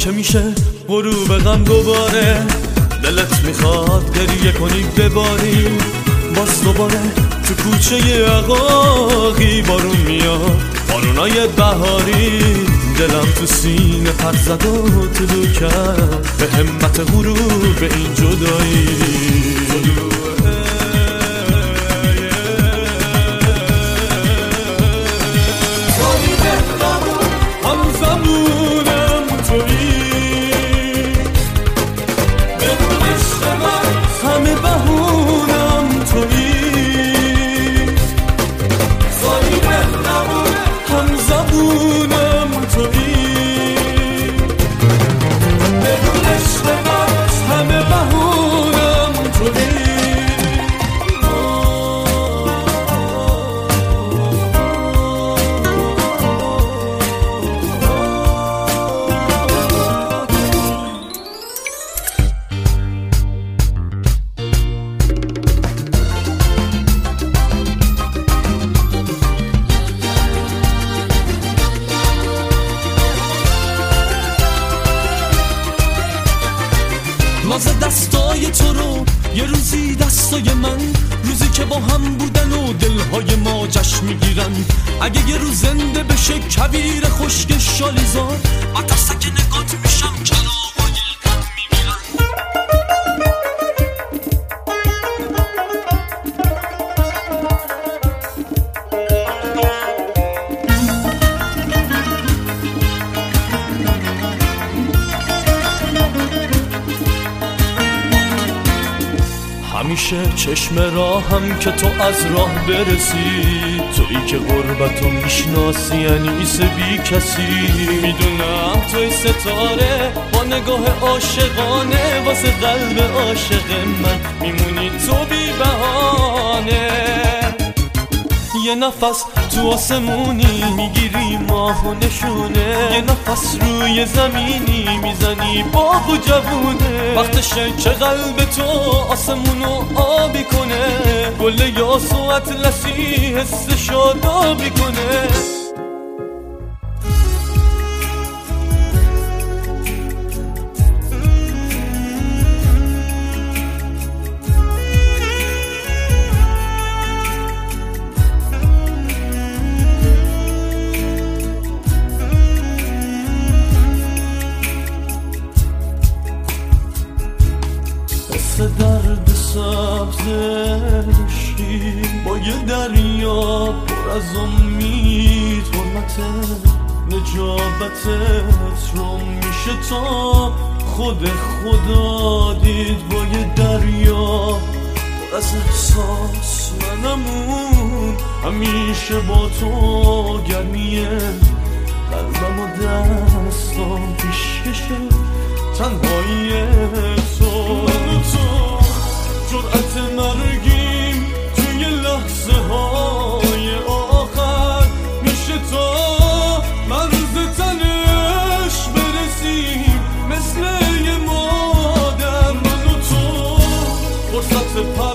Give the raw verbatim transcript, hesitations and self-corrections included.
که میشه غروب غم دوباره، دلت میخواد گریه کنی بباری، باز دوباره تو کوچه عقاقی بارون میاد، بارونای بهاری. دلم تو سینه پر زد و طلوع کرد به همت غروب این جدایی. ناز دستای تو رو یه روزی دستای من، روزی که با هم بودن و دلهای ما جشن میگیرن. اگه یه روز زنده بشه کبیر خشک شالیزار، من تا سک نگات میشم کلاغای غم میمیرن. همیشه چشم راهم که تو از راه برسی، تویی که غربتو میشناسی انیس بی کسی. میدونم توی ستاره با نگاه عاشقانه، واسه قلب عاشق من میمونی تو بی بهانه. یه نفس تو آسمونی میگیری ماه و نشونه، یه نفس روی زمینی میزنی باغ و جوونه. وقتشه که قلب تو آسمونو آبی کنه، گل یاس و اطلسی حس شادابی کنه. درد سبز عشقی با یه دریا پر از امید، حرمتت نجابتت رو میشه تا خود خدا دید. با یه دریا پر از احساس منمون، همیشه با تو گرمیه قلبم و دستام پیشکشه تنهایی تو. من و تو جرأت مرگیم توی لحظه های آخر، میشه تا مرز تنش برسیم مثل یه مادر. من و تو فرصت پر